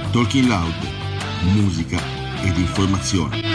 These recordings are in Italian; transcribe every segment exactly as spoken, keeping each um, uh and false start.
Talking Loud, musica ed informazione.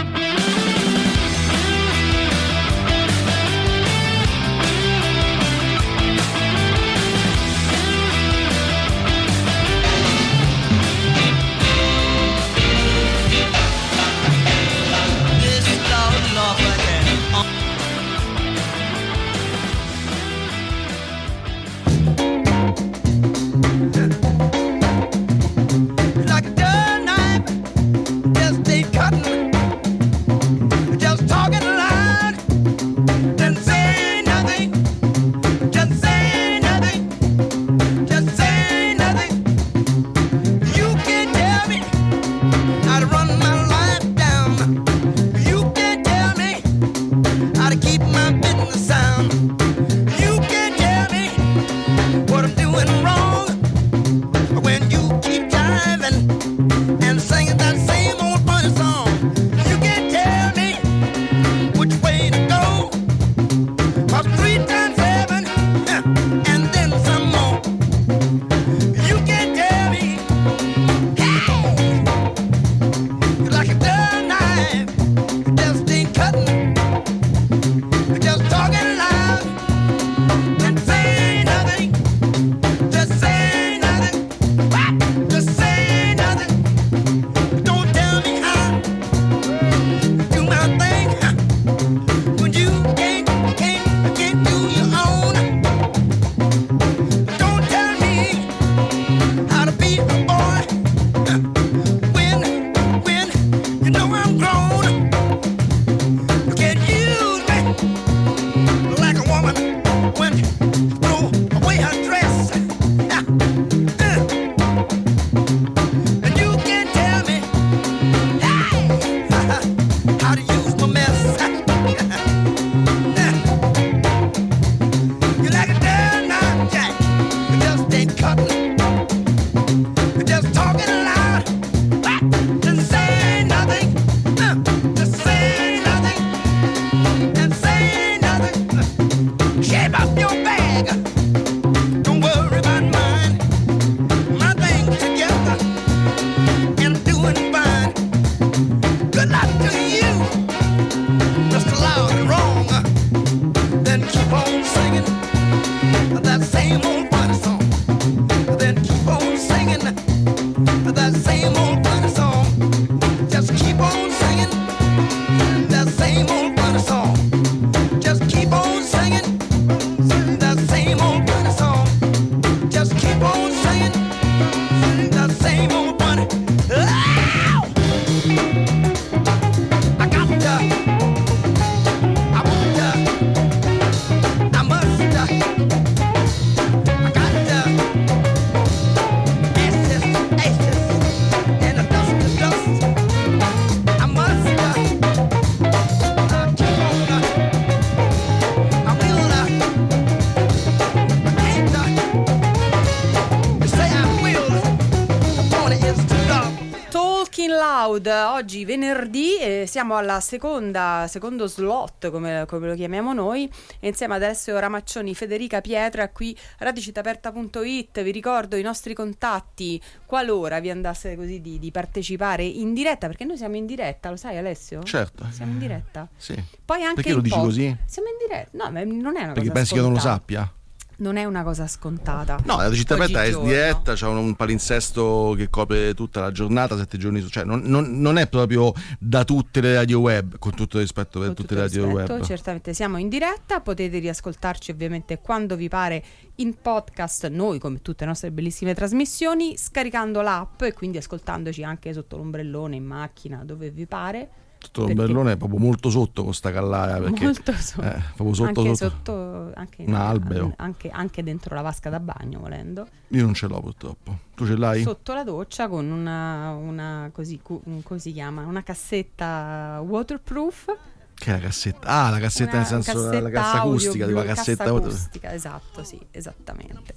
Oggi venerdì e siamo alla seconda secondo slot come, come lo chiamiamo noi, e insieme ad Alessio Ramaccioni, Federica Pietra qui radicitaperta punto it. Vi ricordo i nostri contatti qualora vi andasse così di, di partecipare in diretta, perché noi siamo in diretta, lo sai Alessio? Certo. Siamo in diretta. Sì. Poi anche perché lo dici pod- così? Siamo in diretta. No, ma non è una perché cosa pensi scontata. che non lo sappia? Non è una cosa scontata. No, la città aperta è in Oggigiorno. diretta, c'è un, un palinsesto che copre tutta la giornata, sette giorni su, cioè non, non, non è proprio da tutte le radio web, con tutto rispetto per Con tutte tutto le radio rispetto, web. certamente siamo in diretta, potete riascoltarci ovviamente quando vi pare in podcast, noi come tutte le nostre bellissime trasmissioni, scaricando l'app e quindi ascoltandoci anche sotto l'ombrellone, in macchina, dove vi pare. Tutto l'ombrellone è proprio molto sotto con sta callaia, perché molto sotto, eh, proprio sotto, anche sotto, sotto anche, un albero, anche, anche dentro la vasca da bagno volendo. Io non ce l'ho purtroppo. Tu ce l'hai? Sotto la doccia con una, una così, come si chiama, una cassetta waterproof. Che è la cassetta? Ah, la cassetta Una nel senso cassetta la cassa acustica, audio, di una cassa cassetta acustica, esatto, sì, esattamente.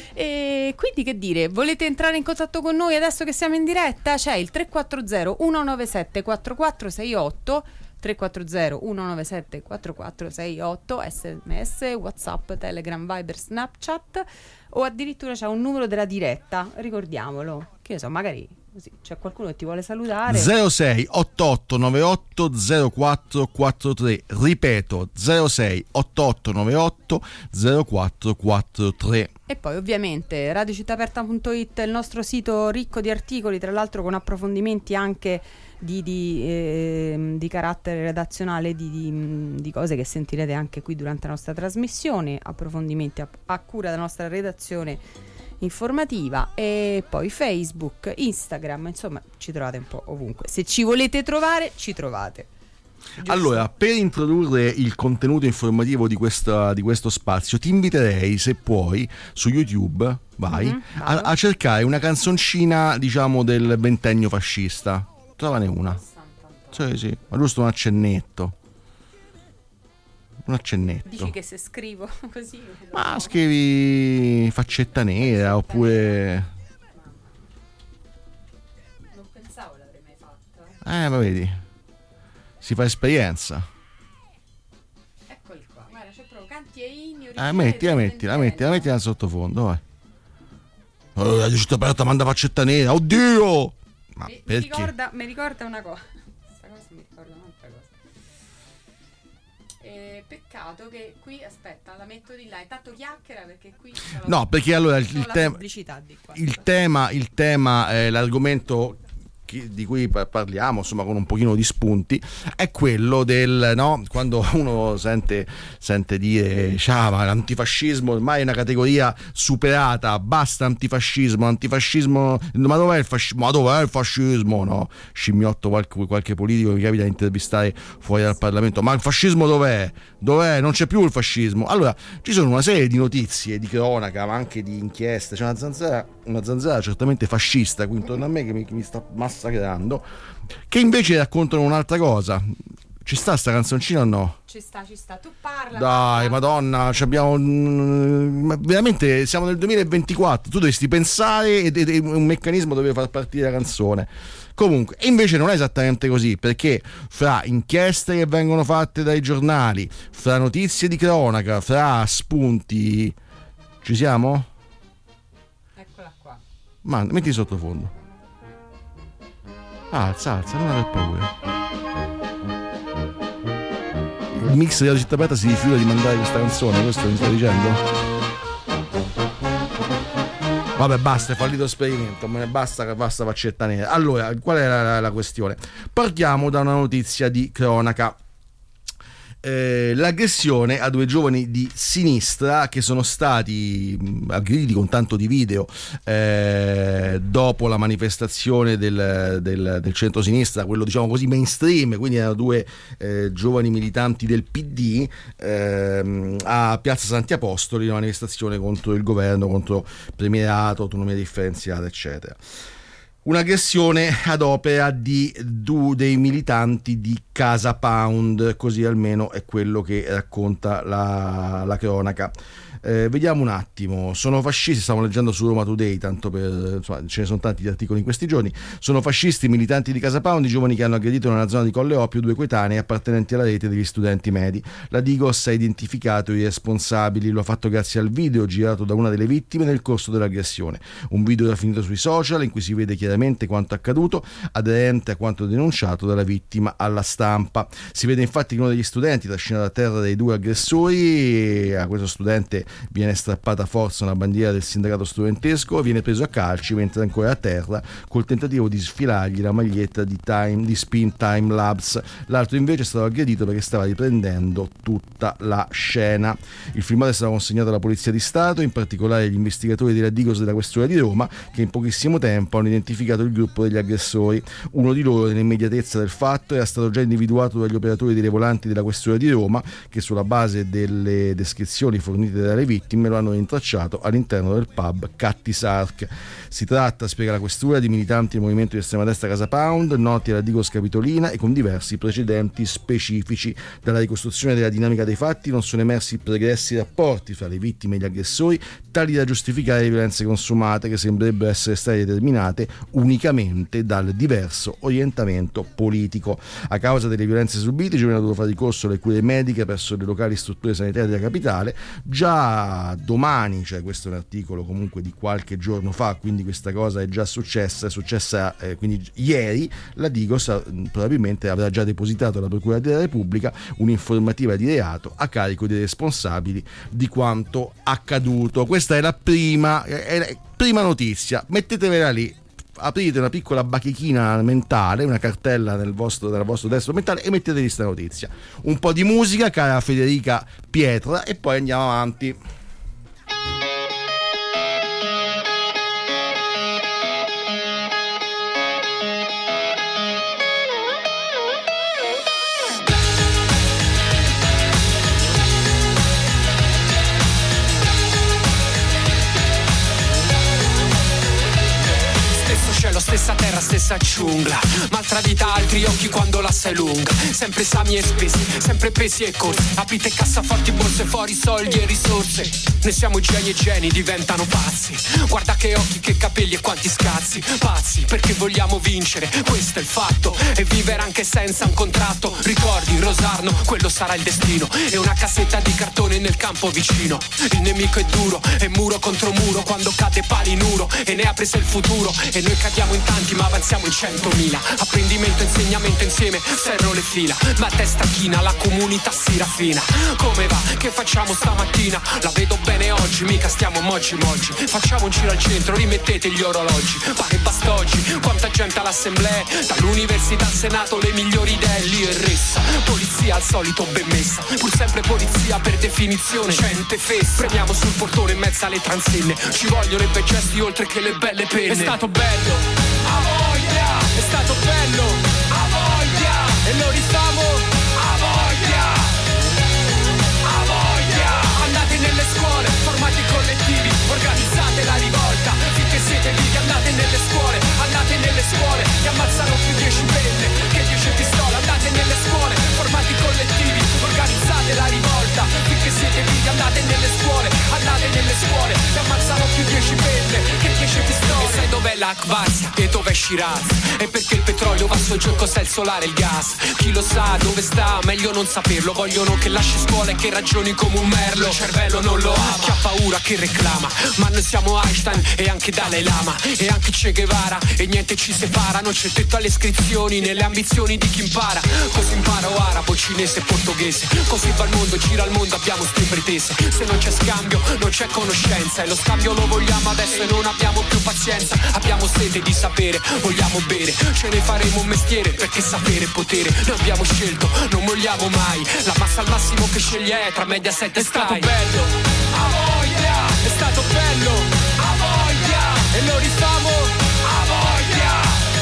E quindi che dire, volete entrare in contatto con noi adesso che siamo in diretta? C'è il tre quattro zero uno nove sette quattro quattro sei otto, tre quattro zero uno nove sette quattro quattro sei otto, sms, WhatsApp, Telegram, Viber, Snapchat, o addirittura c'è un numero della diretta, ricordiamolo, che ne so, magari Così c'è qualcuno che ti vuole salutare. zero sei ottantotto novantotto zero quattro quarantatré, ripeto zero sei ottantotto novantotto zero quattro quarantatré. E poi ovviamente radio città aperta punto it è il nostro sito ricco di articoli, tra l'altro con approfondimenti anche di, di, eh, di carattere redazionale, di, di, di cose che sentirete anche qui durante la nostra trasmissione, approfondimenti a, a cura della nostra redazione informativa, e poi Facebook, Instagram, insomma ci trovate un po' ovunque. Se ci volete trovare, ci trovate. Giusto? Allora, per introdurre il contenuto informativo di, questa, di questo spazio, ti inviterei, se puoi, su YouTube, vai, Mm-hmm, a, a cercare una canzoncina, diciamo, del ventennio fascista. Trovane una. Sì, sì, ma giusto un accennetto. Un accennetto. Dici che se scrivo così... Ma scrivi faccetta nera, oppure... Non pensavo l'avrei mai fatto. Eh, ma vedi, si fa esperienza. Eccoli qua, guarda, c'è proprio canti e inni. Eh, mettila, mettila, mettila, mettila nel sottofondo, vai. Oh, la città aperta manda faccetta nera, oddio! Ma Mi, mi, perché? ricorda, mi ricorda una cosa. Questa cosa mi ricorda un'altra cosa. Eh, peccato che qui, aspetta, la metto di là. Intanto chiacchiera perché qui c'è la, No, perché allora il, c'è il la tema, pubblicità di qua. il tema, il tema, eh, l'argomento chi- di cui pa- parliamo, insomma, con un pochino di spunti, è quello del, no, quando uno sente, sente dire ciao, ma l'antifascismo ormai è una categoria superata, basta antifascismo, antifascismo, ma dov'è il fascismo? Ma dov'è il fascismo? No, scimmiotto qualche, qualche politico che mi capita di intervistare fuori dal Parlamento, ma il fascismo dov'è? Dov'è? Non c'è più il fascismo. Allora, ci sono una serie di notizie, di cronaca, ma anche di inchieste, c'è una zanzara, una zanzara certamente fascista qui intorno a me che mi, che mi sta massacrando, che invece raccontano un'altra cosa. Ci sta sta canzoncina o no? Ci sta, ci sta. Tu parla. Dai, parla. madonna, ci abbiamo, ma veramente siamo nel duemilaventiquattro, tu dovresti pensare e, e, e un meccanismo dove far partire la canzone. Comunque, e invece non è esattamente così, perché fra inchieste che vengono fatte dai giornali, fra notizie di cronaca, fra spunti, ci siamo? Eccola qua. Ma metti sottofondo. Alza, alza, non aver paura. Il mix della città aperta si rifiuta di mandare questa canzone, questo mi sta dicendo? Vabbè, basta, è fallito esperimento, me ne basta che basta faccetta nera. Allora, qual è la, la, la questione? Partiamo da una notizia di cronaca. Eh, l'aggressione a due giovani di sinistra che sono stati aggrediti con tanto di video eh, dopo la manifestazione del, del, del centro-sinistra, quello diciamo così mainstream, quindi erano due eh, giovani militanti del P D eh, a Piazza Santi Apostoli, una manifestazione contro il governo, contro premierato, autonomia differenziata, eccetera. Un'aggressione ad opera di due dei militanti di Casa Pound, così almeno è quello che racconta la, la cronaca. Eh, vediamo un attimo. Sono fascisti, stavo leggendo su Roma Today, tanto per, insomma, ce ne sono tanti di articoli in questi giorni. Sono fascisti militanti di Casa Pound, i giovani che hanno aggredito nella zona di Colle Oppio due coetanei appartenenti alla rete degli studenti medi. La Digos ha identificato i responsabili, lo ha fatto grazie al video girato da una delle vittime nel corso dell'aggressione. Un video era finito sui social in cui si vede chiaramente quanto accaduto, aderente a quanto denunciato dalla vittima alla stampa. Si vede infatti che uno degli studenti, trascinato a terra dai due aggressori, e a questo studente viene strappata a forza una bandiera del sindacato studentesco, viene preso a calci mentre è ancora a terra col tentativo di sfilargli la maglietta di, time, di Spin Time Labs. L'altro invece è stato aggredito perché stava riprendendo tutta la scena. Il filmato è stato consegnato alla Polizia di Stato, in particolare agli investigatori della Digos della Questura di Roma, che in pochissimo tempo hanno identificato il gruppo degli aggressori. Uno di loro, nell'immediatezza del fatto, era stato già individuato dagli operatori dei volanti della Questura di Roma, che sulla base delle descrizioni fornite dalle vittime lo hanno rintracciato all'interno del pub Catti Sark. Si tratta, spiega la questura, di militanti del movimento di estrema destra Casa Pound, noti alla Digos Capitolina e con diversi precedenti specifici. Dalla ricostruzione della dinamica dei fatti non sono emersi pregressi rapporti fra le vittime e gli aggressori tali da giustificare le violenze consumate, che sembrerebbero essere state determinate unicamente dal diverso orientamento politico. A causa delle violenze subite ci viene dovuto fare ricorso alle cure mediche presso le locali strutture sanitarie della capitale. Già domani, cioè questo è un articolo comunque di qualche giorno fa, quindi questa cosa è già successa, è successa eh, quindi ieri, la Digos ha, probabilmente avrà già depositato alla Procura della Repubblica un'informativa di reato a carico dei responsabili di quanto accaduto. Questa è la prima, è la prima notizia, mettetevela lì, aprite una piccola bachechina mentale, una cartella nel vostro, nel vostro destro mentale e mettete questa notizia. Un po' di musica, cara Federica Pietra, e poi andiamo avanti. Stessa terra, stessa giungla, mal tradita altri occhi quando la sei lunga. Sempre esami e spesi, sempre pesi e corsi. Aprite cassaforti, borse fuori, soldi e risorse. Ne siamo geni e geni, diventano pazzi. Guarda che occhi, che capelli e quanti scazzi. Pazzi, perché vogliamo vincere, questo è il fatto. E vivere anche senza un contratto. Ricordi, Rosarno, quello sarà il destino. E una cassetta di cartone nel campo vicino. Il nemico è duro, è muro contro muro. Quando cade pali in uro, e ne ha preso il futuro. E noi cadiamo in tanti ma avanziamo in centomila. Apprendimento, insegnamento insieme, serro le fila. Ma a testa china, la comunità si raffina. Come va? Che facciamo stamattina? La vedo bene oggi, mica stiamo moggi moggi. Facciamo un giro al centro, rimettete gli orologi. Pare bastoggi, quanta gente all'assemblea. Dall'università al senato le migliori idee. Lì è ressa, polizia al solito ben messa. Pur sempre polizia per definizione, gente fessa. Premiamo sul portone in mezzo alle transenne. Ci vogliono i bei gesti oltre che le belle penne. È stato bello, a voglia, è stato bello, a voglia, e lo rifamo, a voglia, a voglia. Andate nelle scuole, formati collettivi, organizzate la rivolta, finché siete vivi. Andate nelle scuole, andate nelle scuole, che ammazzano più dieci penne che dieci pistole. Andate nelle scuole, formati collettivi, organizzate la rivolta, finché siete vivi. Andate nelle scuole, andate nelle scuole, che ammazzano più dieci penne che dieci pistole. E sai dov'è l'Akbazia e dov'è Shiraz? E perché il petrolio va su giù, cos'è il solare e il gas? Chi lo sa dove sta? Meglio non saperlo. Vogliono che lasci scuola e che ragioni come un merlo. Il cervello non lo ama, chi ha paura che reclama. Ma noi siamo Einstein e anche Dalai Lama, e anche Che Guevara, e niente ci separa. Non c'è tetto alle iscrizioni, nelle ambizioni di chi impara. Così imparo arabo, cinese e portoghese. Così va il mondo, gira il mondo, abbiamo ste pretese. Se non c'è scambio, non c'è conoscenza. E lo scambio lo vogliamo adesso e non abbiamo più pazienza. Abbiamo sete di sapere, vogliamo bere. Ce ne faremo un mestiere, perché sapere è potere. Noi abbiamo scelto, non vogliamo mai. La massa al massimo che sceglie è tra Mediaset e Sky. È stato bello, a voglia, è stato bello, a voglia, e lo rifamo, a voglia,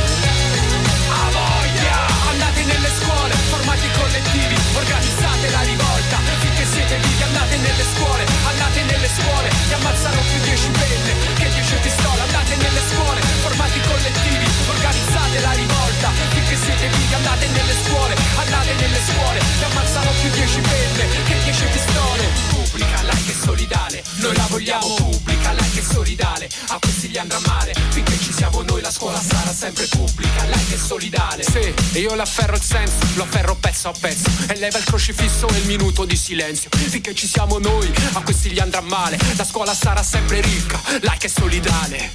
a voglia. Andate nelle scuole, formati collettivi, organizzate la rivolta, finché siete vivi. Andate nelle scuole, andate nelle scuole, che ammazzano più dieci penne che dieci pistole. Andate nelle scuole, formati collettivi, organizzate la rivolta, finché siete vivi. Andate nelle scuole, andate nelle scuole, che ammazzano più dieci penne che dieci pistole. Pubblica, like e solidale, noi la vogliamo pubblica, like e solidale. A questi gli andrà male, finché ci siamo noi la scuola sarà sempre pubblica, like e solidale. Sì, e io l'afferro il senso, lo afferro pezzo a pezzo, e leva il crocifisso e il minuto di silenzio. Finché ci siamo noi, a questi gli andrà male, la scuola sarà sempre ricca, like e solidale.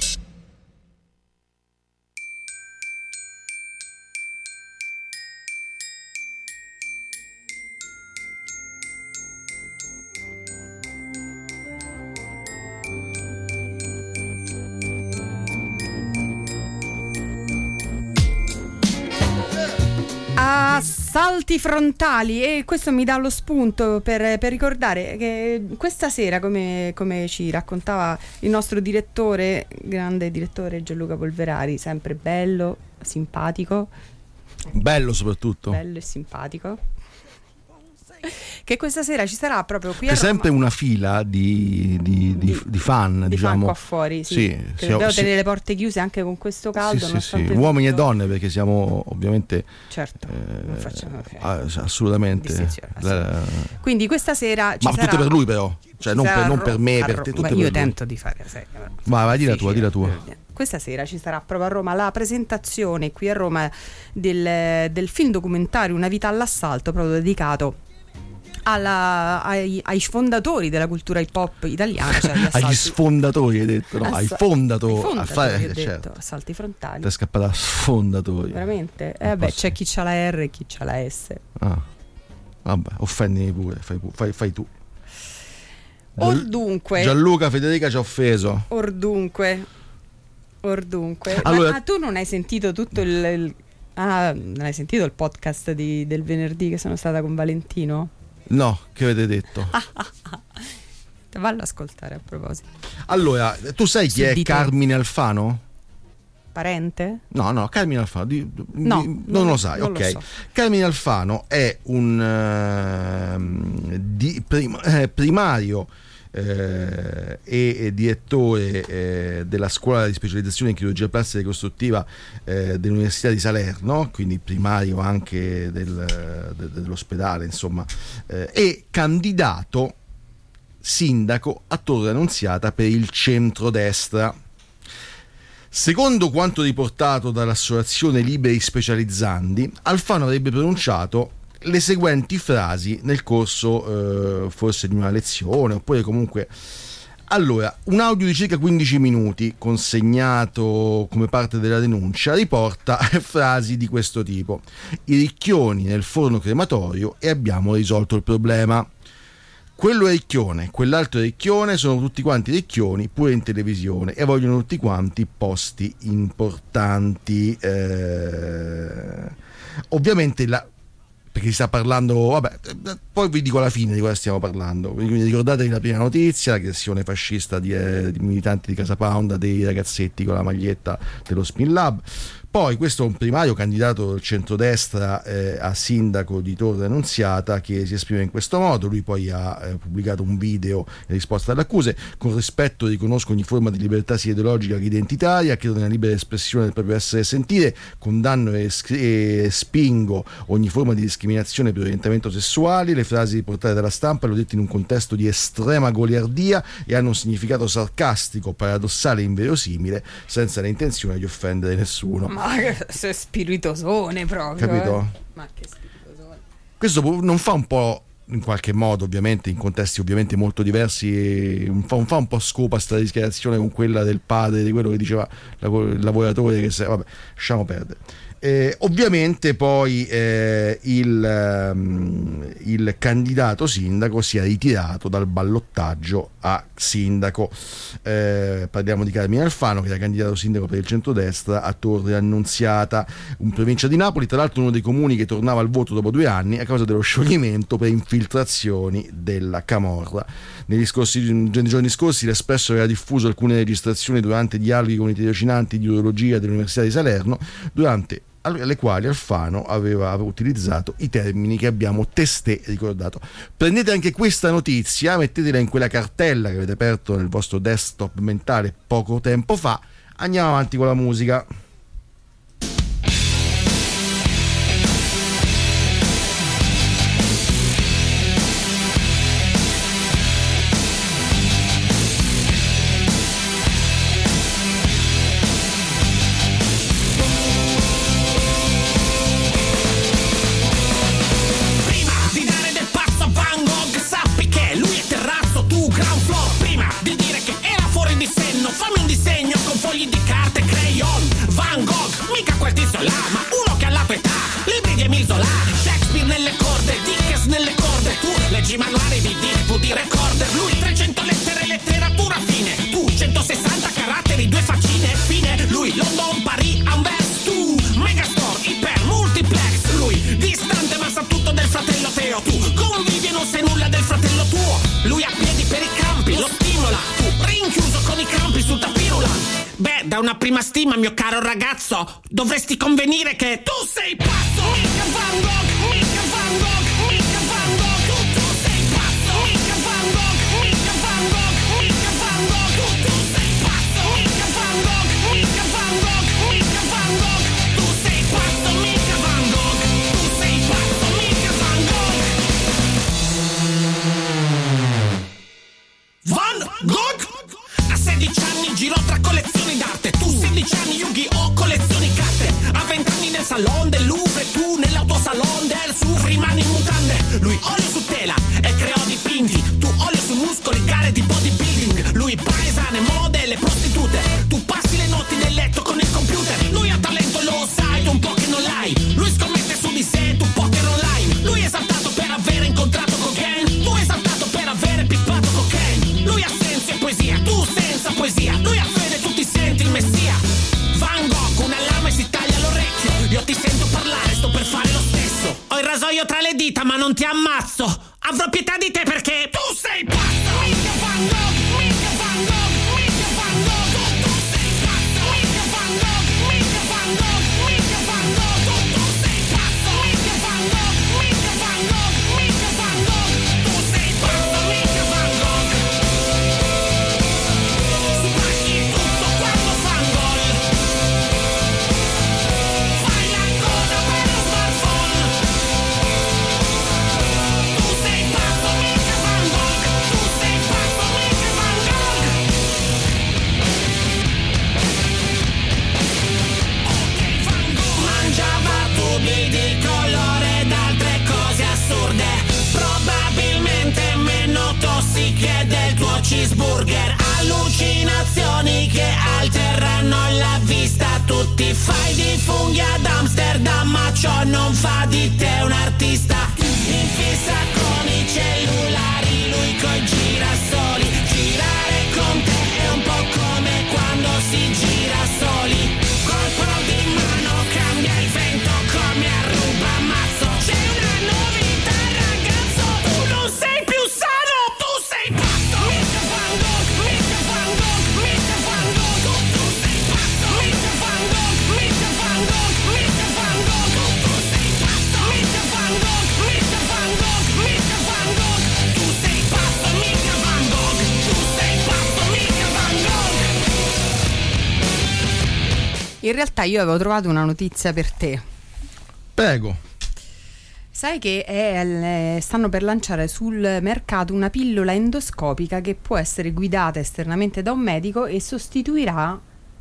Salti frontali, e questo mi dà lo spunto per, per ricordare che questa sera, come, come ci raccontava il nostro direttore, grande direttore Gianluca Polverari, sempre bello, simpatico, bello soprattutto, bello e simpatico, che questa sera ci sarà proprio qui c'è a Roma sempre una fila di, di, di, di fan, di diciamo, fan qua fuori, sì, sì, che siamo, devo sì, tenere le porte chiuse anche con questo caldo, sì, sì, sì. tutto. Uomini e donne, perché siamo ovviamente certo, eh, non facciamo okay. assolutamente la, quindi questa sera ci ma sarà, tutto per lui però, cioè non per, non per me, per te, tutto io per lui. tento di fare serio. Vai, vai, di la tua, di la tua. questa sera ci sarà proprio a Roma la presentazione qui a Roma del, del film documentario Una vita all'assalto, proprio dedicato alla, ai, ai fondatori della cultura hip hop italiana, cioè agli, agli sfondatori hai detto, no, Ass- ai fondatori, ai fondatori a fare, ho detto, certo. assalti frontali. Ti è scappata sfondatori. Veramente? Eh beh, c'è chi c'ha la R e chi c'ha la S. Ah. Vabbè, offendimi pure, fai, fai, fai tu. Or dunque Gianluca, Federica ci ha offeso. Or dunque Or dunque allora, Ma ah, tu non hai sentito tutto il, il ah, non hai sentito il podcast di, del venerdì che sono stata con Valentino? No, che avete detto? Vallo ascoltare a proposito. Allora, tu sai chi Suddito. è Carmine Alfano? Parente? No, no, Carmine Alfano di, No, di, non, non- lo sai, non ok. lo so. Carmine Alfano è un ehm, di, prim- eh, primario eh, e, e direttore eh, della scuola di specializzazione in chirurgia plastica e ricostruttiva eh, dell'Università di Salerno, quindi primario anche del, de- dell'ospedale, insomma, eh, e candidato sindaco a Torre Annunziata per il centrodestra. Secondo quanto riportato dall'associazione Liberi Specializzandi, Alfano avrebbe pronunciato le seguenti frasi nel corso eh, forse di una lezione, oppure comunque. Allora, un audio di circa quindici minuti consegnato come parte della denuncia riporta frasi di questo tipo: i ricchioni nel forno crematorio e abbiamo risolto il problema. Quello è ricchione, quell'altro è ricchione, sono tutti quanti ricchioni pure in televisione e vogliono tutti quanti posti importanti. Eh, ovviamente la, perché si sta parlando, vabbè, poi vi dico alla fine di cosa stiamo parlando. Quindi ricordatevi la prima notizia, l'aggressione fascista di, eh, di militanti di Casa Pound, dei ragazzetti con la maglietta dello Spin Lab. Poi questo è un primario candidato del centrodestra eh, a sindaco di Torre Annunziata che si esprime in questo modo. Lui poi ha eh, pubblicato un video in risposta alle accuse: con rispetto riconosco ogni forma di libertà sia ideologica che identitaria, credo nella libera espressione del proprio essere e sentire, condanno e, scri- e spingo ogni forma di discriminazione per orientamento sessuale. Le frasi riportate dalla stampa le ho dette in un contesto di estrema goliardia e hanno un significato sarcastico, paradossale e inverosimile, senza l'intenzione di offendere nessuno. Ma che sei spiritosone proprio. Capito? Eh. Ma che spiritosone. Questo può- non fa un po', in qualche modo, ovviamente in contesti ovviamente molto diversi, un- fa, un- fa un po' scopa sta dichiarazione con quella del padre di quello che diceva la- il lavoratore che se, vabbè, lasciamo perdere. Eh, ovviamente poi eh, il, ehm, il candidato sindaco si è ritirato dal ballottaggio a sindaco. Eh, parliamo di Carmine Alfano, che era candidato sindaco per il centrodestra a Torre Annunziata, in provincia di Napoli, tra l'altro uno dei comuni che tornava al voto dopo due anni a causa dello scioglimento per infiltrazioni della Camorra. Negli, scorsi, nei giorni scorsi l'Espresso aveva diffuso alcune registrazioni durante dialoghi con i tirocinanti di urologia dell'Università di Salerno, durante alle quali Alfano aveva utilizzato i termini che abbiamo testé ricordato. Prendete anche questa notizia, mettetela in quella cartella che avete aperto nel vostro desktop mentale poco tempo fa. Andiamo avanti con la musica. Manuali di D V D recorder, lui trecento lettere, letteratura fine, tu centosessanta caratteri, due faccine, fine, lui London, Paris, Anvers, tu Megastore, iper, multiplex, lui distante ma sa tutto del fratello Teo, tu convivi e non sai nulla del fratello tuo, lui a piedi per i campi, lo stimola, tu rinchiuso con i campi sul tapirula. Beh, da una prima stima, mio caro ragazzo, dovresti convenire che tu sei pazzo, mica Van Gogh, mica Van Gogh, mica Van Gogh, tu, tu sei pazzo, mica Van Gogh, mica Van Gogh, mica Van Gogh, tu, tu sei pazzo, mica Van Gogh, mica Van Gogh, mica Van Gogh, tu sei pazzo, mica Van Gogh, tu sei pazzo, mica Van Gogh. Van Gogh? A sedici anni giro tra collezioni d'arte. Tu sedici anni Yu-Gi-Oh! Collezioni carte. A venti anni nel salon del Louvre, tu nell'autosalon del Suvri rimani in mutande. Lui olio su tela e creò dipinti. Tu olio su muscoli, gare di bodybuilding. Lui paesane, mode, le prostitute. Tu passi le notti nel letto con il computer. Lui ha talento, lo sai, tu un po' che non l'hai. Lui scommette su di sé, tu poker online. Lui è esaltato per aver incontrato cocaine. Tu esaltato per avere pippato cocaine. Lui ha senso e poesia, tu senza poesia. Lui ha fede, tu ti senti il messia. Van Gogh, una lama e si taglia l'orecchio. Io ti sento parlare, sto per fare lo stesso. Ho il rasoio tra le dita ma non ti ammazzo. Avrò pietà di te perché tu sei pazzo. Mica Van Gogh, mica Van Gogh, mica Van Gogh. Tu, tu sei pazzo. Mica Van Gogh, mica Van Gogh, mica Van Gogh. Tu, tu sei pazzo. Mica Van Gogh, mica Van Gogh, mica Van Gogh. Tu sei pazzo, mica Van Gogh. Sbagli tutto quando fan gol. Fai la coda per lo smartphone. Tu sei pazzo, mica Van Gogh. Tu sei pazzo, mica Van Gogh. Ok, Van Gogh. Mangiava tubi di colore ed altre cose assurde, probabilmente meno tossiche del tuo cheeseburger. Allucinazioni che alterano la vista. Tu ti fai di funghi ad Amsterdam, ma ciò non fa di te un artista. In fissa con i cellulari, lui coi girasoli. Girare con te è un po' come quando si gira soli. Colpo di mano cambia il vento come a ruba mazzo. C'è una novità ragazzo, tu non sei più sano, tu sei pazzo. Mica Van Gogh, mica Van Gogh, mica Van Gogh. Tu, tu sei pazzo. Mica Van Gogh, mica Van Gogh, mica Van Gogh. Tu, tu sei pazzo. Mica Van Gogh, mica Van Gogh, mica Van Gogh. Tu sei pazzo, mica Van Gogh. Tu sei pazzo, mica Van Gogh. In realtà io avevo trovato una notizia per te. Prego. Sai che è, stanno per lanciare sul mercato una pillola endoscopica che può essere guidata esternamente da un medico e sostituirà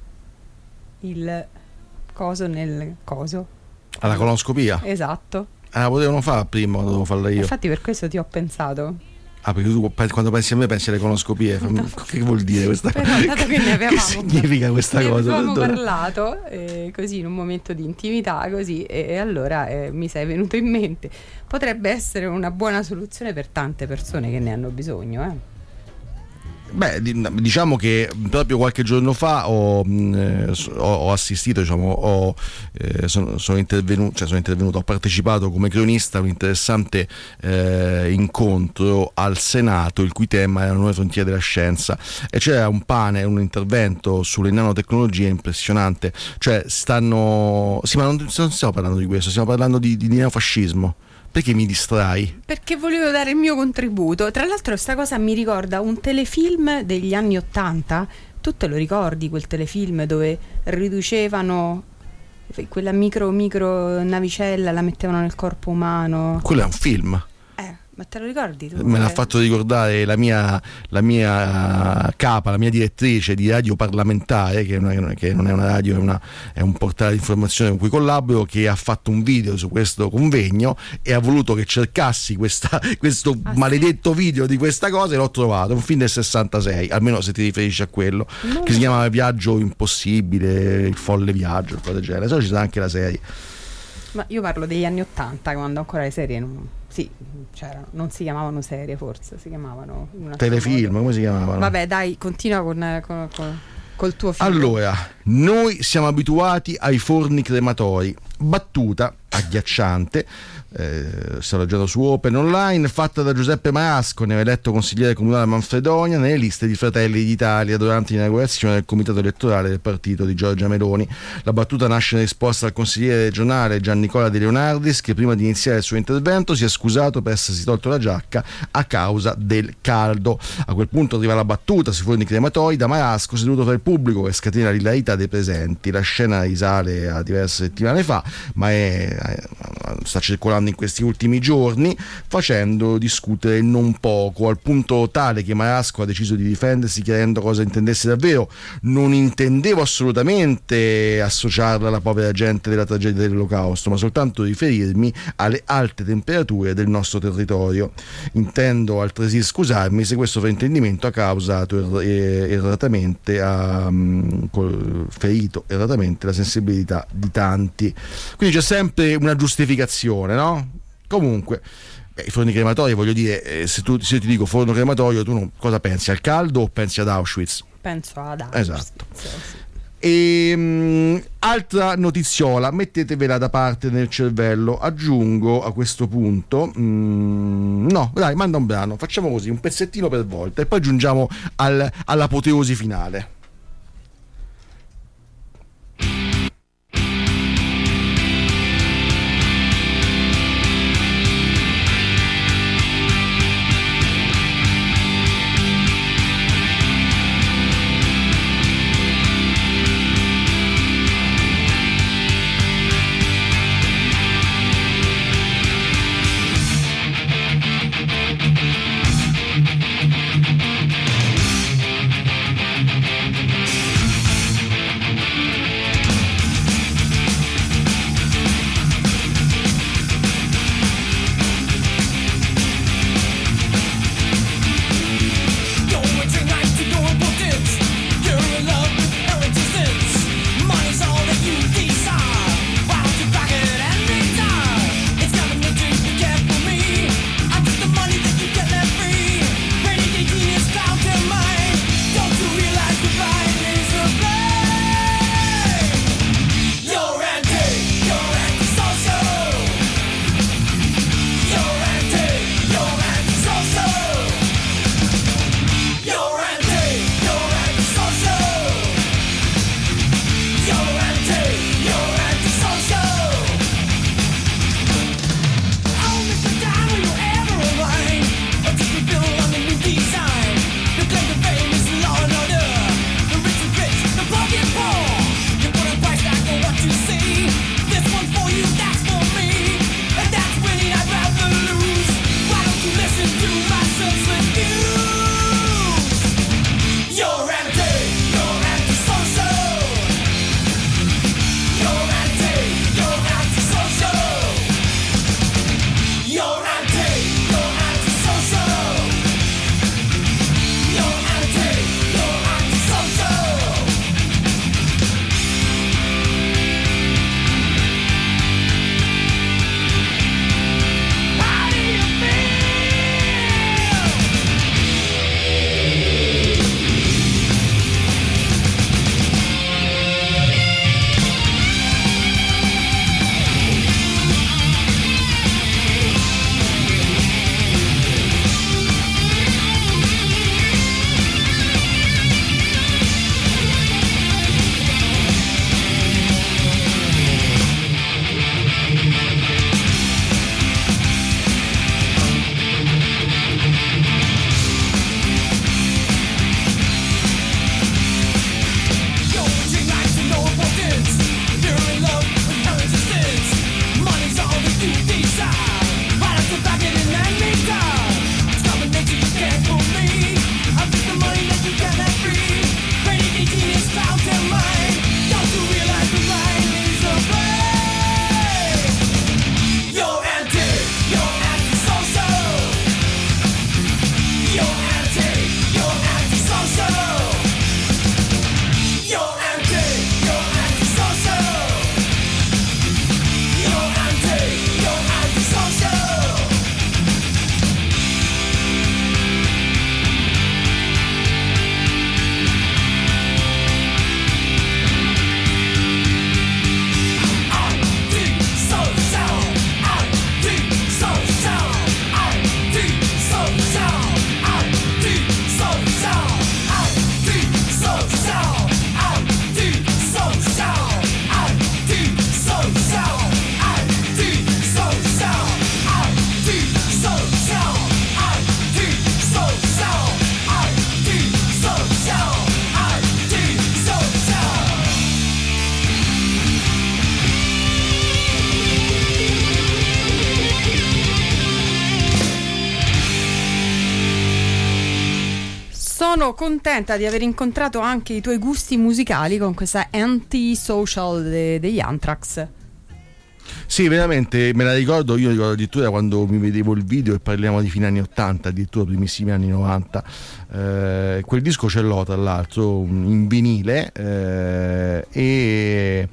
il coso nel coso. Alla colonoscopia? Esatto. Ah, la potevano fare prima, lo devo farla io. Infatti per questo ti ho pensato. Ah, perché tu quando pensi a me pensi alle colonoscopie. No. Che vuol dire questa Però cosa? dato che ne avevamo, Che significa questa ne cosa? avevamo parlato eh, così in un momento di intimità così e, e allora eh, mi sei venuto in mente. Potrebbe essere una buona soluzione per tante persone che ne hanno bisogno, eh. Beh, diciamo che proprio qualche giorno fa ho, eh, ho, ho assistito, diciamo, ho, eh, sono, sono, intervenuto, cioè sono intervenuto, ho partecipato come cronista a un interessante eh, incontro al Senato, il cui tema era le nuove frontiere della scienza, e c'era un panel, un intervento sulle nanotecnologie impressionante. Cioè stanno... Sì, ma non, non stiamo parlando di questo, stiamo parlando di, di neofascismo. Perché mi distrai? Perché volevo dare il mio contributo. Tra l'altro questa cosa mi ricorda un telefilm degli anni Ottanta. Tu te lo ricordi quel telefilm dove riducevano quella micro micro navicella, la mettevano nel corpo umano? Quello è un film. Eh, ma te lo ricordi tu? Me l'ha fatto ricordare la mia, la mia capa, la mia direttrice di radio parlamentare, che non è, che non è una radio, è, una, è un portale di informazione con cui collaboro, che ha fatto un video su questo convegno e ha voluto che cercassi questa, questo ah, maledetto sì? video di questa cosa, e l'ho trovato. Un film del sessantasei, almeno se ti riferisci a quello, no, che si chiama Viaggio Impossibile, il folle viaggio, qualcosa del genere. Se no ci sta anche la serie. Ma io parlo degli anni Ottanta, quando ancora le serie non, sì, c'erano, non si chiamavano serie, forse si chiamavano una telefilm, modo. Come si chiamavano? Vabbè, dai, continua con, con, con col tuo film. Allora, noi siamo abituati ai forni crematori. Battuta agghiacciante, eh, sarà già su Open Online, fatta da Giuseppe Marasco, neoeletto consigliere comunale a Manfredonia, nelle liste di Fratelli d'Italia durante l'inaugurazione del comitato elettorale del partito di Giorgia Meloni. La battuta nasce in risposta al consigliere regionale Gian Nicola De Leonardis, che prima di iniziare il suo intervento si è scusato per essersi tolto la giacca a causa del caldo. A quel punto arriva la battuta sui forni crematori da Marasco, seduto tra il pubblico, che scatena l'ilarità dei presenti. La scena risale a diverse settimane fa, ma è, sta circolando sviluppando in questi ultimi giorni, facendo discutere non poco, al punto tale che Marasco ha deciso di difendersi chiarendo cosa intendesse davvero. Non intendevo assolutamente associarla alla povera gente della tragedia dell'Olocausto, ma soltanto riferirmi alle alte temperature del nostro territorio. Intendo altresì scusarmi se questo fraintendimento ha causato er- erratamente ha um, col- ferito erratamente la sensibilità di tanti. Quindi c'è sempre una giustificazione, no? Comunque beh, i forni crematori, voglio dire, eh, se, tu, se ti dico forno crematorio, tu non, cosa pensi? Al caldo o pensi ad Auschwitz? Penso ad Auschwitz. Esatto. Sì, sì. E, um, altra notiziola, mettetevela da parte nel cervello. Aggiungo a questo punto um, no, dai, manda un brano, facciamo così, un pezzettino per volta e poi giungiamo al, all'apoteosi finale. sono contenta di aver incontrato anche i tuoi gusti musicali con questa Anti-Social de- degli Anthrax. Sì, veramente me la ricordo, io ricordo addirittura quando mi vedevo il video, e parliamo di fine anni ottanta, addirittura primissimi anni novanta, eh, quel disco ce l'ho tra l'altro in vinile, eh, e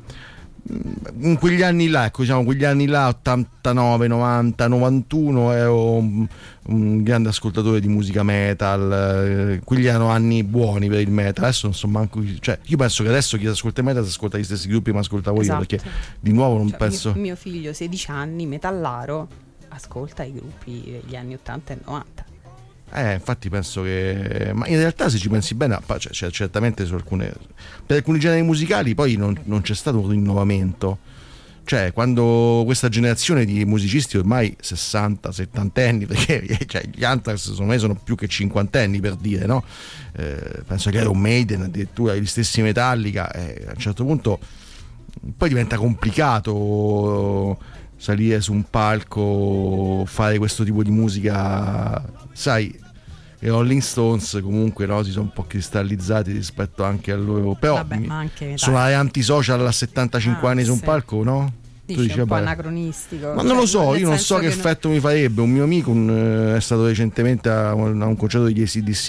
in quegli anni là, ecco, diciamo quegli anni là, ottantanove, novanta, novantuno, ero un, un grande ascoltatore di musica metal, eh, quelli erano anni buoni per il metal. Adesso non so manco, cioè io penso che adesso chi ascolta il metal si ascolta gli stessi gruppi che mi ascoltavo Esatto. io, perché di nuovo non Cioè, penso mio, mio figlio sedici anni, metallaro, ascolta i gruppi degli anni ottanta e novanta. Eh, infatti penso che, ma in realtà se ci pensi bene, cioè, cioè, certamente su alcune, per alcuni generi musicali poi non, non c'è stato un rinnovamento. Cioè, quando questa generazione di musicisti ormai sessanta, settantenni, perché cioè, gli Anthrax secondo me sono più che cinquantenni, per dire, no? Eh, penso che Iron Maiden, addirittura gli stessi Metallica, eh, a un certo punto poi diventa complicato salire su un palco, fare questo tipo di musica. Sai, i Rolling Stones comunque, no, si sono un po' cristallizzati rispetto anche a loro, però Vabbè, ma anche suonare Antisocial a settantacinque ah, anni su un sì. palco, no? Dici, dici, un po' vabbè, anacronistico. ma cioè, non lo so, nel io non so senso che non- effetto mi farebbe. Un mio amico un, è stato recentemente a un, a un concerto degli A C D C,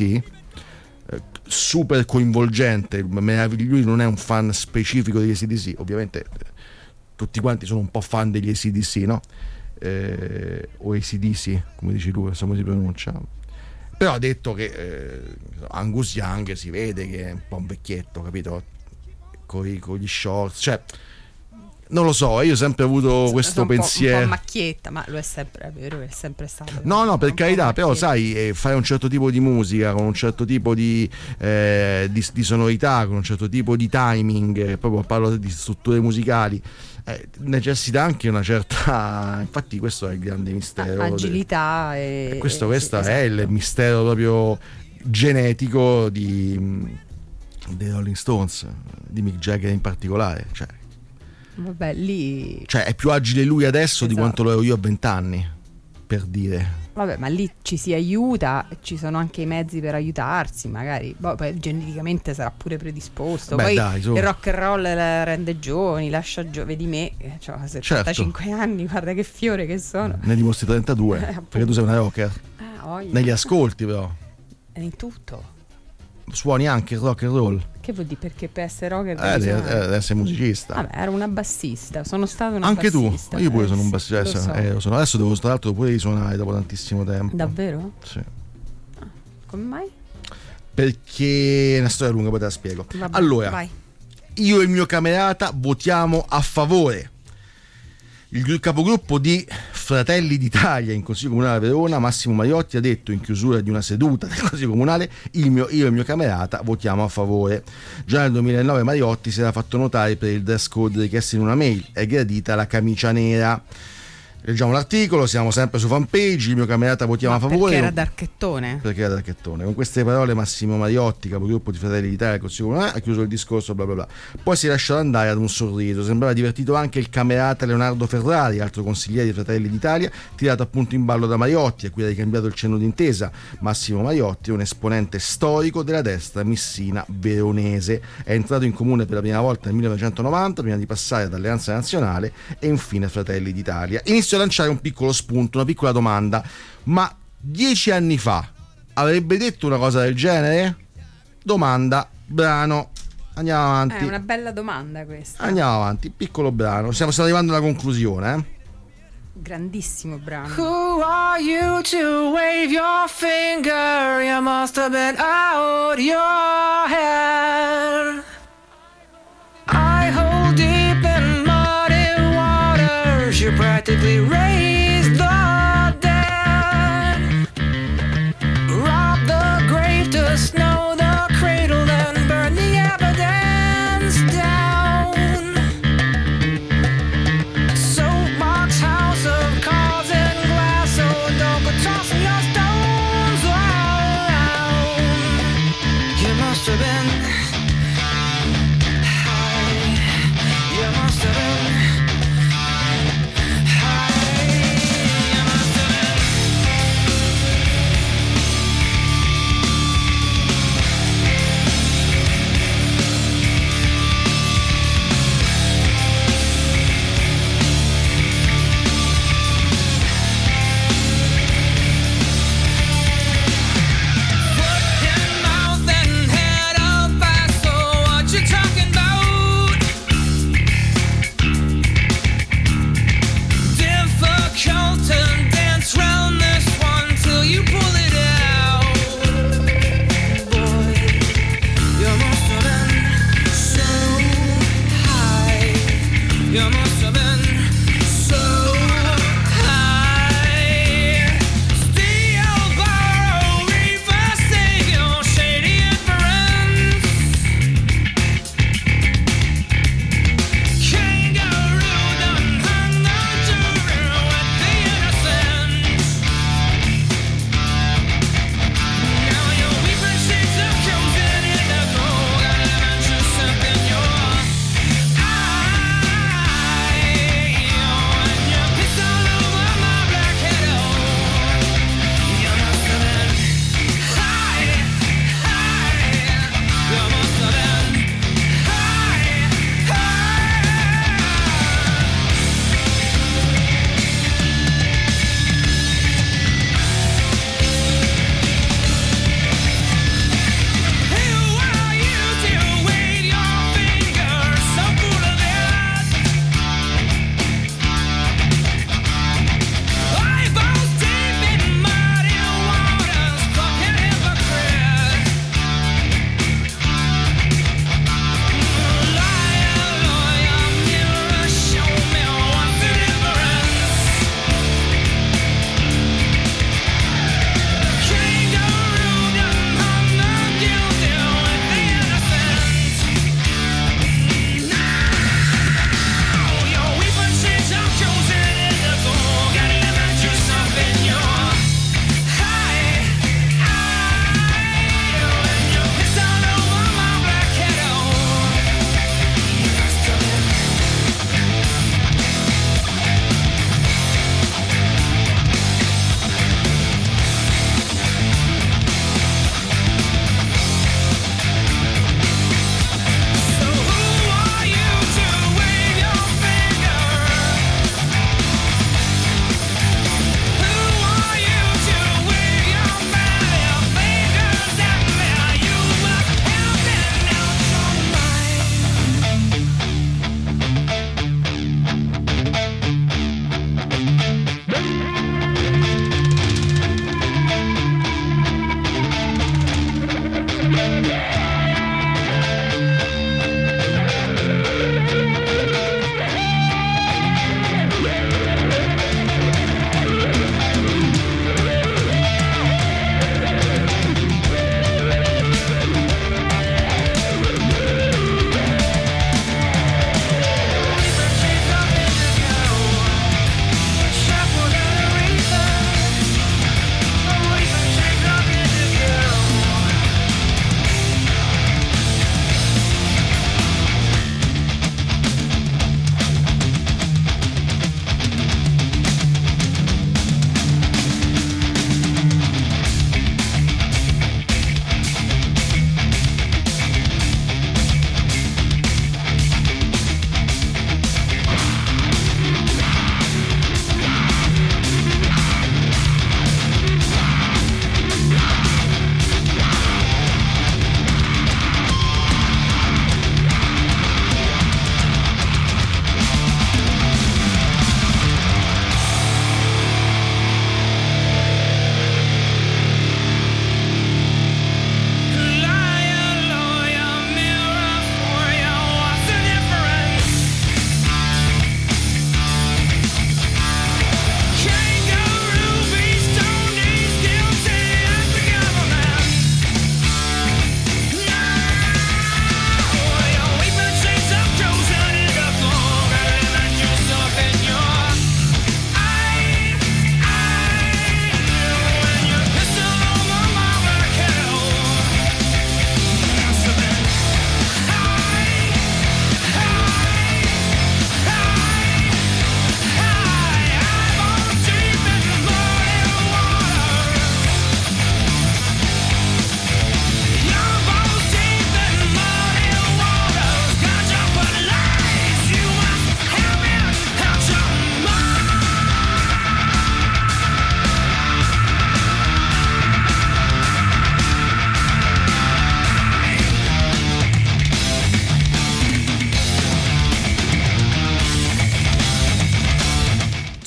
eh, super coinvolgente. Meravigli- lui non è un fan specifico degli A C D C, ovviamente eh, tutti quanti sono un po' fan degli A C D C, no? Eh, o A C D C, come dici tu, come si pronuncia. Però ha detto che eh, Angus Young si vede che è un po' un vecchietto, capito? Con gli shorts, cioè non lo so, io ho sempre avuto questo un po', pensiero. un po' macchietta, ma lo è sempre, è vero, è sempre stato. No, no, per un po' carità, però macchietta. sai, eh, fare un certo tipo di musica con un certo tipo di, eh, di, di sonorità, con un certo tipo di timing, eh, proprio parlo di strutture musicali, eh, necessita anche una certa, infatti questo è il grande mistero. Agilità e, Eh, questo, e- questo sì, è esatto. il mistero proprio genetico di, dei Rolling Stones, di Mick Jagger in particolare, cioè, Vabbè, lì cioè è più agile lui adesso di Esatto. quanto lo ero io a vent'anni, per dire. Vabbè, ma lì ci si aiuta, ci sono anche i mezzi per aiutarsi, magari. Boh, poi geneticamente sarà pure predisposto. Beh, poi dai, su. il rock and roll la rende giovani, lascia gio- vedi me, che ho settantacinque anni, guarda che fiore che sono. Ne dimostri trentadue, Eh, appunto. perché tu sei una rocker. Ah, voglia. Negli ascolti però In tutto. suoni anche il rock and roll, Che vuol dire? Perché per essere rocker eh, devi devi, suonare? eh, devi essere musicista. Vabbè, ero una bassista, sono stata una Anche tu, bassista. io pure Eh, sono un sì, bassista, lo so. eh, lo sono. Adesso devo tra l'altro pure risuonare dopo tantissimo tempo. Davvero? Sì. Come mai? Perché è una storia lunga, poi te la spiego. Vabbè, allora, vai. io e il mio camerata votiamo a favore. Il capogruppo di Fratelli d'Italia in Consiglio Comunale a Verona, Massimo Mariotti, ha detto in chiusura di una seduta del Consiglio Comunale: il mio, io e il mio camerata votiamo a favore. Già nel duemilanove Mariotti si era fatto notare per il dress code richiesto in una mail: è gradita la camicia nera. Leggiamo l'articolo, siamo sempre su fanpage, il mio camerata votiamo Ma a favore. perché era d'archettone? Perché era d'archettone. Con queste parole Massimo Mariotti, capogruppo di Fratelli d'Italia al Consiglio Comunale, ha chiuso il discorso, bla bla bla. Poi si è lasciato andare ad un sorriso. Sembrava divertito anche il camerata Leonardo Ferrari, altro consigliere di Fratelli d'Italia, tirato appunto in ballo da Mariotti, a cui ha ricambiato il cenno d'intesa. Massimo Mariotti è un esponente storico della destra missina veronese. È entrato in comune per la prima volta nel millenovecentonovanta, prima di passare ad Alleanza Nazionale e infine Fratelli d'Italia. Inizio a lanciare un piccolo spunto, una piccola domanda: ma dieci anni fa avrebbe detto una cosa del genere? Domanda, brano, andiamo avanti. È una bella domanda questa. Andiamo avanti, piccolo brano, stiamo, stiamo arrivando alla conclusione, eh? Grandissimo brano. Who are you to wave your finger? You must have been out your hair. I hold deep in muddy waters. You practically raised the dead. Rob the grave to snow the cradle, then burn the evidence down. Soapbox house of cards and glass, so don't go tossing your stones around. You must have been high. You must have been high. You must have been.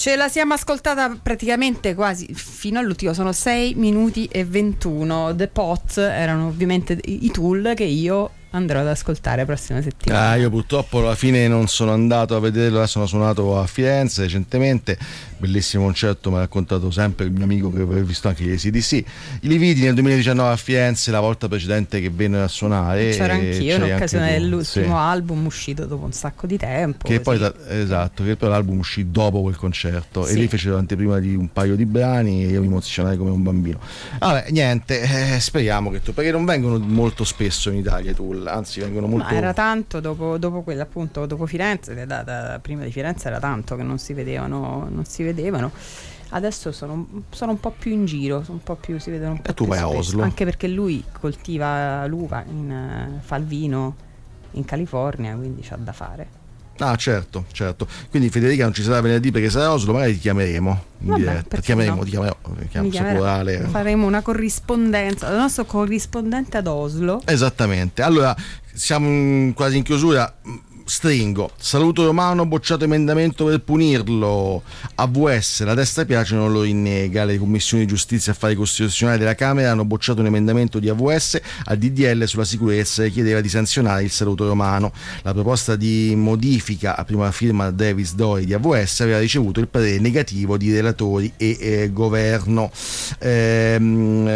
Ce la siamo ascoltata praticamente quasi fino all'ultimo, sono sei minuti e ventuno. The Pot erano ovviamente i Tool, che io andrò ad ascoltare la prossima settimana. Ah, io purtroppo alla fine non sono andato a vederlo, sono suonato a Firenze recentemente, bellissimo concerto, mi ha raccontato sempre il mio amico che aveva visto anche gli A C D C. Li vidi nel duemiladiciannove a Firenze, la volta precedente che vennero a suonare. C'era anch'io in occasione dell'ultimo sì. album uscito dopo un sacco di tempo. Che così. poi, esatto, che poi l'album uscì dopo quel concerto, sì. E lì fecero l'anteprima di un paio di brani e io mi emozionai come un bambino. Vabbè, niente, eh, speriamo che tu, perché non vengono molto spesso in Italia i Tool, anzi vengono molto. Ma era tanto dopo, dopo quella, appunto, dopo Firenze, da, da, prima di Firenze era tanto che non si vedevano, non si vedevano. Adesso sono, sono un po' più in giro, sono un po' più, si vedono un po' e tu più vai a spesso, Oslo, anche perché lui coltiva l'uva, in, uh, fa il vino in California, quindi c'ha da fare. Ah, certo, certo. Quindi Federica non ci sarà venerdì perché sarà a Oslo, magari ti chiameremo in Vabbè, diretta. Ti chiameremo, no? ti chiameremo, chiamo Saporale. Faremo una corrispondenza, il nostro corrispondente ad Oslo. Esattamente. Allora, siamo quasi in chiusura. Stringo, saluto Romano, bocciato emendamento per punirlo. A V S la destra piace, non lo rinnega. Le commissioni di giustizia e affari costituzionali della Camera hanno bocciato un emendamento di A V S al D D L sulla sicurezza che chiedeva di sanzionare il saluto romano. La proposta di modifica a prima firma Davis Doi di A V S aveva ricevuto il parere negativo di relatori e eh, governo. Ehm,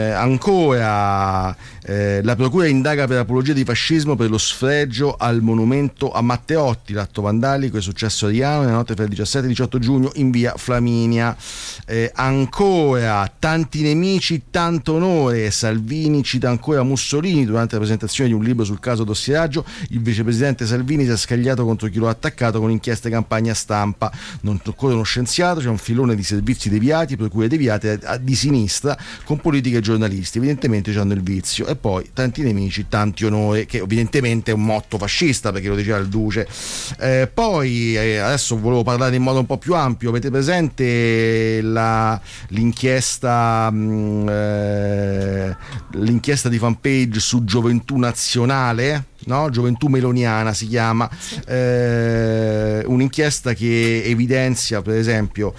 ancora eh, la procura indaga per apologia di fascismo per lo sfregio al monumento a Matteotti. L'atto vandalico è successo a Riano nella notte fra il diciassette e il diciotto giugno in via Flaminia. Eh, ancora tanti nemici, tanto onore. Salvini cita ancora Mussolini durante la presentazione di un libro sul caso dossieraggio. Il vicepresidente Salvini si è scagliato contro chi lo ha attaccato con inchieste e campagna stampa. Non occorre uno scienziato, c'è un filone di servizi deviati, procure deviate di sinistra con politiche e giornalisti, evidentemente hanno il vizio. E poi tanti nemici, tanti onore, che evidentemente è un motto fascista perché lo diceva il Duce. Eh, poi eh, adesso volevo parlare in modo un po' più ampio. Avete presente la, l'inchiesta mh, eh, l'inchiesta di fanpage su Gioventù Nazionale? No? Gioventù Meloniana si chiama, sì. eh, un'inchiesta che evidenzia per esempio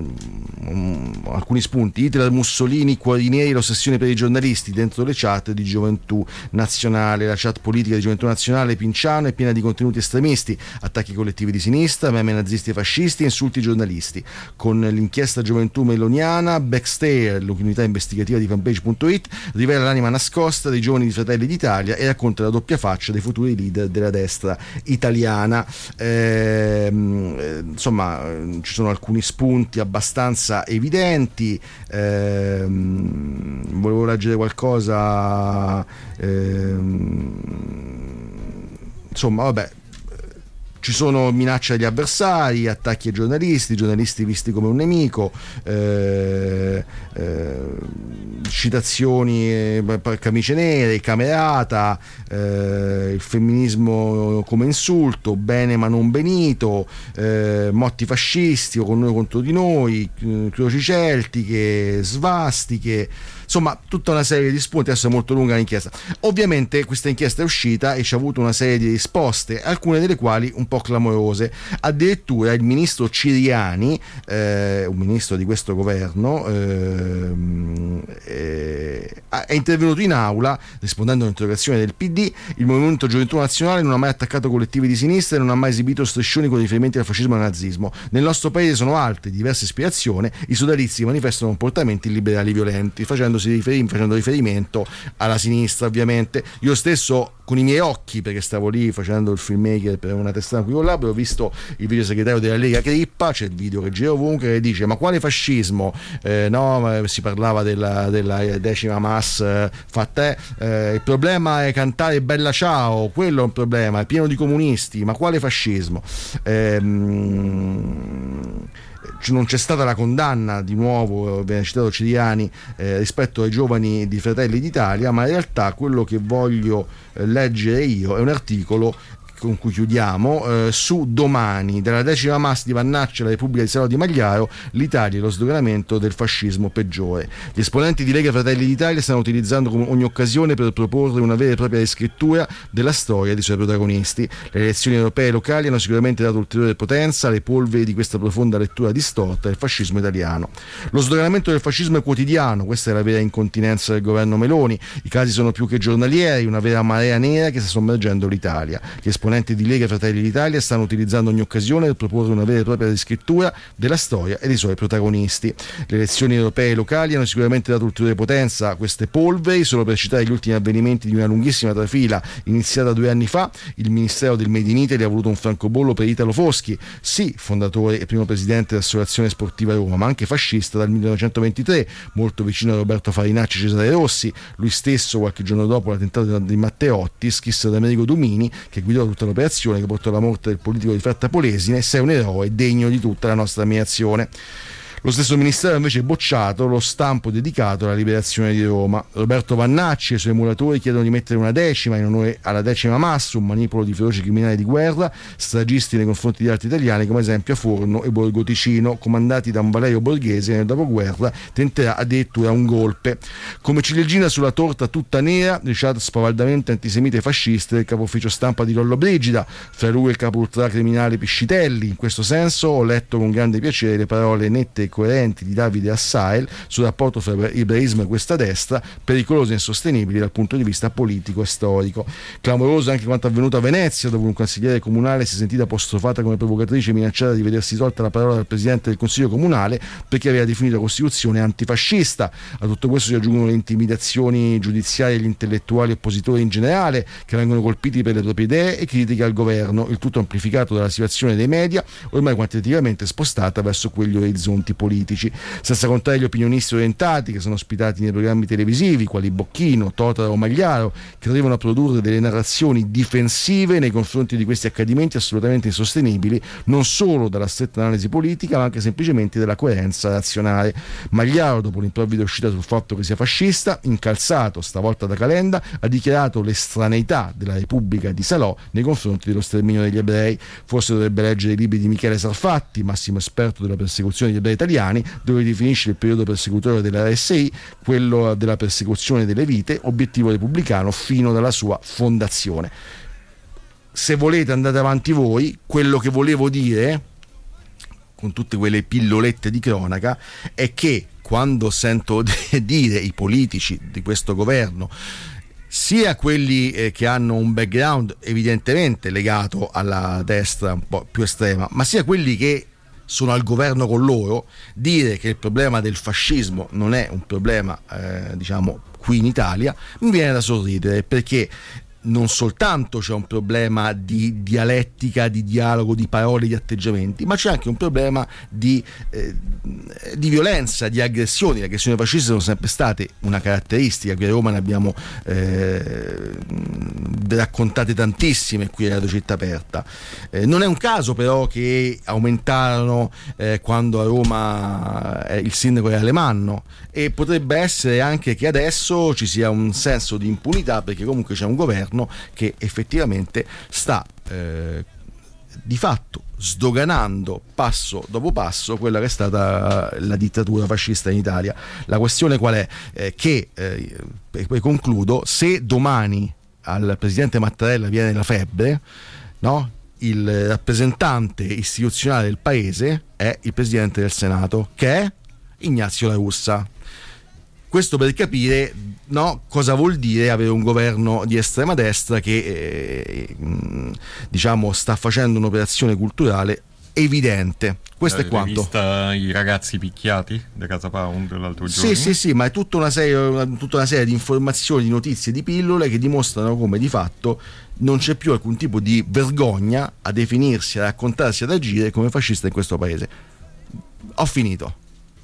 um, alcuni spunti: Hitler, Mussolini, cuori neri, l'ossessione per i giornalisti. Dentro le chat di Gioventù Nazionale, la chat politica di Gioventù Nazionale Pinciano è piena di contenuti estremisti, attacchi collettivi di sinistra, meme nazisti e fascisti, insulti giornalisti. Con l'inchiesta Gioventù Meloniana, Backstare, l'unità investigativa di fanpage punto it, rivela l'anima nascosta dei giovani di Fratelli d'Italia e racconta la doppia faccia dei futuri leader della destra italiana. Eh, insomma, ci sono alcuni spunti abbastanza evidenti. Eh, volevo leggere qualcosa. Eh, insomma, vabbè. Ci sono minacce agli avversari, attacchi ai giornalisti, giornalisti visti come un nemico, eh, eh, citazioni, eh, camicie nere, camerata, eh, il femminismo come insulto, bene ma non benito, eh, motti fascisti o con noi contro di noi, croci celtiche, svastiche. Insomma, tutta una serie di spunti. Adesso è molto lunga l'inchiesta. Ovviamente questa inchiesta è uscita e ci ha avuto una serie di risposte, alcune delle quali un po' clamorose. Addirittura il ministro Ciriani, eh, un ministro di questo governo, eh, eh, è intervenuto in aula rispondendo all'interrogazione del P D. Il Movimento Gioventù Nazionale non ha mai attaccato collettivi di sinistra e non ha mai esibito striscioni con riferimenti al fascismo e al nazismo. Nel nostro paese sono alte, di diversa ispirazione, i sodalizi manifestano comportamenti liberali violenti, facendosi Riferim, facendo riferimento alla sinistra. Ovviamente io stesso con i miei occhi, perché stavo lì facendo il filmmaker per una testata qui con l'albero, ho visto il vice segretario della Lega Crippa, c'è il video che gira ovunque, che dice: ma quale fascismo? Eh, no, si parlava della, della decima mass eh, fatta eh, il problema è cantare Bella Ciao, quello è un problema, è pieno di comunisti, ma quale fascismo? Ehm non c'è stata la condanna, di nuovo viene citato Ciriani, eh, rispetto ai giovani di Fratelli d'Italia, ma in realtà quello che voglio eh, leggere io è un articolo con cui chiudiamo, eh, su Domani, dalla decima Mas di Vannacci alla Repubblica di Salò di Magliaro, l'Italia e lo sdoganamento del fascismo peggiore. Gli esponenti di Lega Fratelli d'Italia stanno utilizzando ogni occasione per proporre una vera e propria riscrittura della storia dei suoi protagonisti. Le elezioni europee locali hanno sicuramente dato ulteriore potenza alle polveri di questa profonda lettura distorta del fascismo italiano. Lo sdoganamento del fascismo è quotidiano, questa è la vera incontinenza del governo Meloni. I casi sono più che giornalieri, una vera marea nera che sta sommergendo l'Italia. Gli esponenti di Lega Fratelli d'Italia stanno utilizzando ogni occasione per proporre una vera e propria riscrittura della storia e dei suoi protagonisti. Le elezioni europee e locali hanno sicuramente dato ulteriore potenza a queste polveri. Solo per citare gli ultimi avvenimenti di una lunghissima trafila iniziata due anni fa, il Ministero del Made in Italy ha voluto un francobollo per Italo Foschi, sì, fondatore e primo presidente dell'Associazione Sportiva Roma, ma anche fascista dal millenovecentoventitré, molto vicino a Roberto Farinacci e Cesare Rossi. Lui stesso, qualche giorno dopo l'attentato di Matteotti, scrisse ad Amerigo Dumini, che guidò tutta l'operazione che portò alla morte del politico di Fratta Polesine: sei un eroe degno di tutta la nostra ammirazione. Lo stesso Ministero ha invece bocciato lo stampo dedicato alla liberazione di Roma. Roberto Vannacci e i suoi emulatori chiedono di mettere una decima in onore alla decima Mas, un manipolo di feroci criminali di guerra, stragisti nei confronti di altri italiani come esempio a Forno e Borgo Ticino, comandati da un Valerio Borghese che nel dopoguerra tenterà addirittura un golpe. Come ciliegina sulla torta tutta nera, le chat spavaldamente antisemite e fasciste del capo ufficio stampa di Lollo Brigida, fra lui il capo ultracriminale Piscitelli. In questo senso ho letto con grande piacere le parole nette e coerenti di Davide Assael sul rapporto fra ebraismo e questa destra, pericolosa e insostenibile dal punto di vista politico e storico. Clamoroso anche quanto avvenuto a Venezia, dove un consigliere comunale si è sentita apostrofata come provocatrice e minacciata di vedersi tolta la parola dal presidente del consiglio comunale perché aveva definito la Costituzione antifascista. A tutto questo si aggiungono le intimidazioni giudiziarie agli intellettuali oppositori in generale, che vengono colpiti per le proprie idee e critiche al governo, il tutto amplificato dalla situazione dei media, ormai quantitativamente spostata verso quegli orizzonti politici, senza contare gli opinionisti orientati che sono ospitati nei programmi televisivi quali Bocchino, Totaro o Magliaro, che arrivano a produrre delle narrazioni difensive nei confronti di questi accadimenti assolutamente insostenibili, non solo dalla stretta analisi politica ma anche semplicemente dalla coerenza razionale. Magliaro, dopo l'improvvida uscita sul fatto che sia fascista, incalzato stavolta da Calenda, ha dichiarato l'estraneità della Repubblica di Salò nei confronti dello sterminio degli ebrei. Forse dovrebbe leggere i libri di Michele Sarfatti, massimo esperto della persecuzione degli ebrei italiani, dove definisce il periodo persecutorio della R S I, quello della persecuzione delle vite, obiettivo repubblicano fino dalla sua fondazione. Se volete andate avanti voi. Quello che volevo dire con tutte quelle pillolette di cronaca è che quando sento dire i politici di questo governo, sia quelli eh, che hanno un background evidentemente legato alla destra un po' più estrema, ma sia quelli che sono al governo con loro, dire che il problema del fascismo non è un problema eh, diciamo qui in Italia, mi viene da sorridere, perché non soltanto c'è un problema di dialettica, di dialogo, di parole, di atteggiamenti, ma c'è anche un problema di, eh, di violenza, di aggressioni. Le aggressioni fasciste sono sempre state una caratteristica, qui a Roma ne abbiamo eh, raccontate tantissime qui a Radio Città Aperta. Eh, non è un caso però che aumentarono eh, quando a Roma eh, il sindaco era Alemanno, e potrebbe essere anche che adesso ci sia un senso di impunità perché comunque c'è un governo che effettivamente sta eh, di fatto sdoganando passo dopo passo quella che è stata la dittatura fascista in Italia. La questione qual è? Eh, che eh, e poi concludo, se domani al presidente Mattarella viene la febbre, no? Il rappresentante istituzionale del paese è il presidente del Senato, che è Ignazio La Russa. Questo per capire, no, cosa vuol dire avere un governo di estrema destra che eh, diciamo sta facendo un'operazione culturale evidente. Questo Hai è quanto. Vista i ragazzi picchiati da Casa Pound l'altro giorno? Sì, sì, sì, ma è tutta una serie, una, tutta una serie di informazioni, di notizie, di pillole che dimostrano come di fatto non c'è più alcun tipo di vergogna a definirsi, a raccontarsi, ad agire come fascista in questo paese. Ho finito.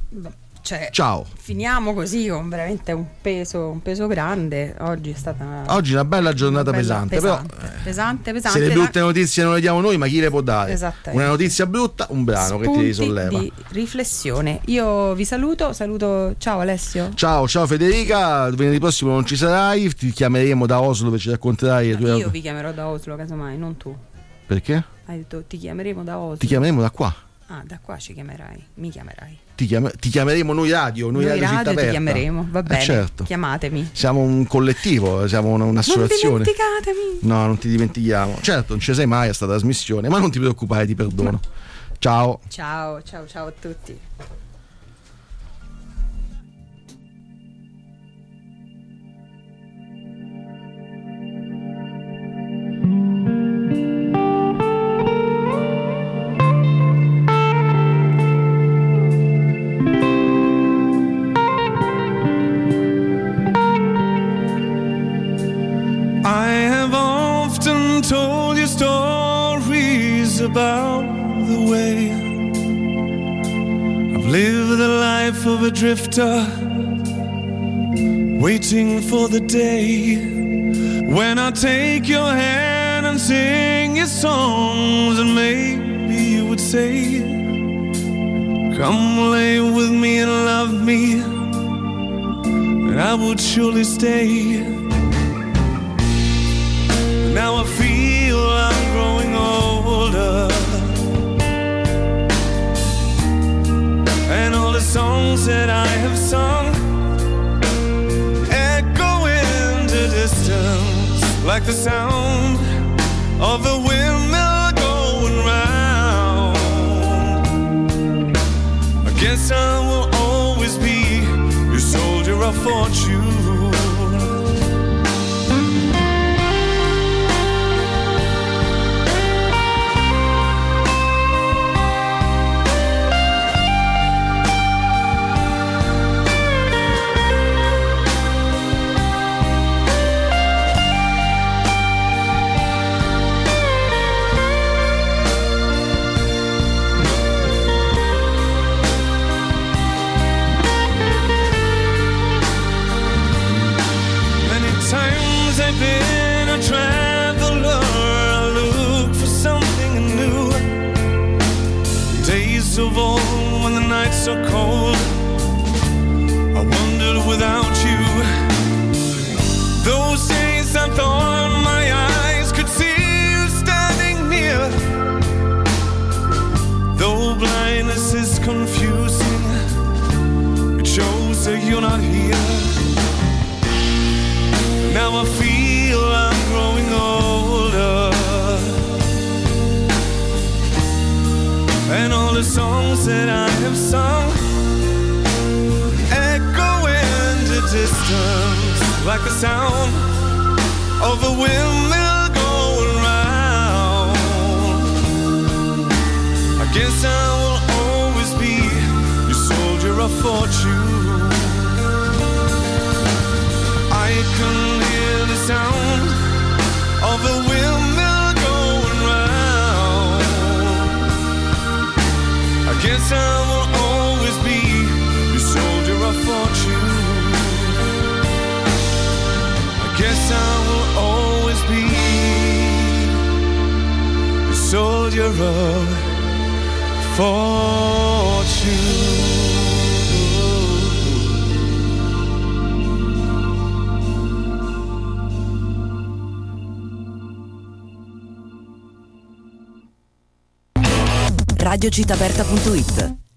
Cioè, ciao. Finiamo così con veramente un peso, un peso grande. Oggi è stata oggi una bella giornata una bella, pesante, pesante, però pesante, pesante. Se le brutte notizie non le diamo noi, ma chi le può dare? Una notizia brutta, un brano spunti che ti risolleva. Di riflessione. Io vi saluto, saluto. Ciao Alessio. Ciao, ciao Federica. Venerdì prossimo non ci sarai, ti chiameremo da Oslo dove ci racconterai. No, le tue... Io vi chiamerò da Oslo, casomai, non tu. Perché? Hai detto ti chiameremo da Oslo. Ti chiameremo da qua. Ah, da qua ci chiamerai, mi chiamerai. Ti, chiam- ti chiameremo noi radio, noi, Noi radio, radio Città ti Aperta. chiameremo, va bene, Eh, certo. chiamatemi. Siamo un collettivo, siamo una- un'associazione. Non dimenticatemi. No, non ti dimentichiamo. Certo, non ci sei mai a sta trasmissione, ma non ti preoccupare, ti perdono. Ciao. Ciao, ciao, ciao a tutti. About the way I've lived the life of a drifter, waiting for the day when I take your hand and sing your songs, and maybe you would say, come lay with me and love me, and I would surely stay. Now I feel I'm growing older, and all the songs that I have sung echo in the distance like the sound of a windmill going round. I guess I will always be your soldier of fortune. Been a traveler, I look for something new. Days of old when the nights are cold, I wondered without you. Those days I thought my eyes could see you standing near. Though blindness is confusing, it shows that you're not here. Now I feel I'm growing older, and all the songs that I have sung echo in the distance like the sound of a windmill going round. I guess I will always be your soldier of fortune. I can hear the sound of a windmill going round. I guess I will always be your soldier of fortune. I guess I will always be your soldier of fortune. radio città aperta punto it